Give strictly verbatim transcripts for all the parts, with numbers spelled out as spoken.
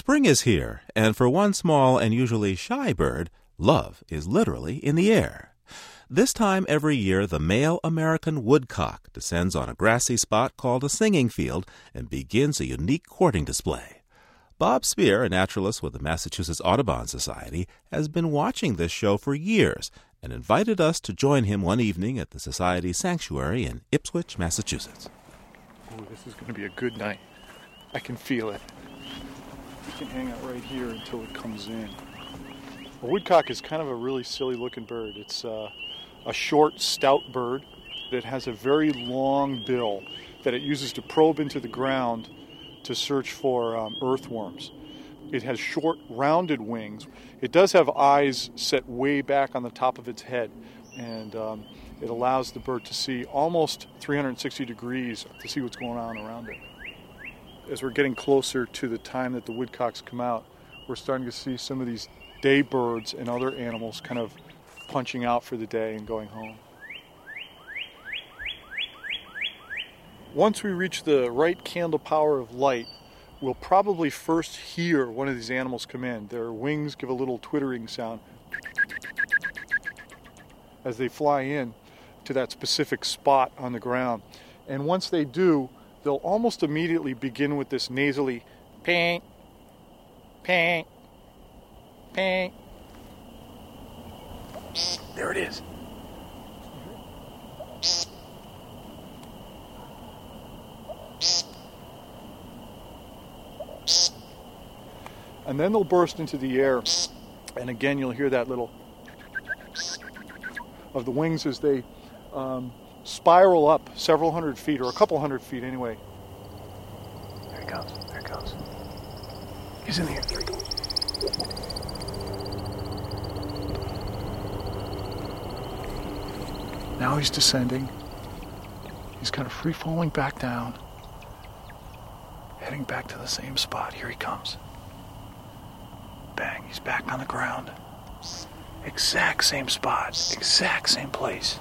Spring is here, and for one small and usually shy bird, love is literally in the air. This time every year, the male American woodcock descends on a grassy spot called a singing field and begins a unique courting display. Bob Spear, a naturalist with the Massachusetts Audubon Society, has been watching this show for years and invited us to join him one evening at the Society's sanctuary in Ipswich, Massachusetts. Oh, this is going to be a good night. I can feel it. We can hang out right here until it comes in. A woodcock is kind of a really silly-looking bird. It's uh, a short, stout bird that has a very long bill that it uses to probe into the ground to search for um, earthworms. It has short, rounded wings. It does have eyes set way back on the top of its head, and um, it allows the bird to see almost three hundred sixty degrees to see what's going on around it. As we're getting closer to the time that the woodcocks come out, we're starting to see some of these day birds and other animals kind of punching out for the day and going home. Once we reach the right candle power of light, we'll probably first hear one of these animals come in. Their wings give a little twittering sound as they fly in to that specific spot on the ground. And once they do, they'll almost immediately begin with this nasally ping, ping, ping. There it is. And then they'll burst into the air, and again you'll hear that little of the wings as they um, spiral up several hundred feet, or a couple hundred feet anyway. There he comes, there he comes. He's in the air, there he goes. Now he's descending. He's kind of free-falling back down, heading back to the same spot. Here he comes. Bang, he's back on the ground. Exact same spot, exact same place.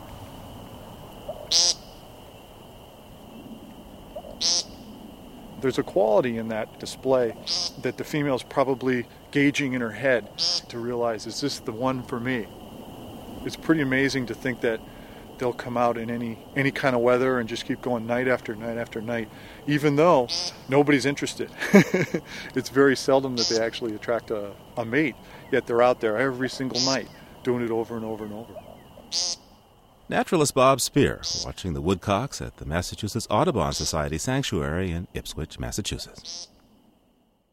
There's a quality in that display that the female's probably gauging in her head to realize, is this the one for me? It's pretty amazing to think that they'll come out in any any kind of weather and just keep going night after night after night, even though nobody's interested. It's very seldom that they actually attract a, a mate, yet they're out there every single night doing it over and over and over. Naturalist Bob Spear, watching the woodcocks at the Massachusetts Audubon Society Sanctuary in Ipswich, Massachusetts.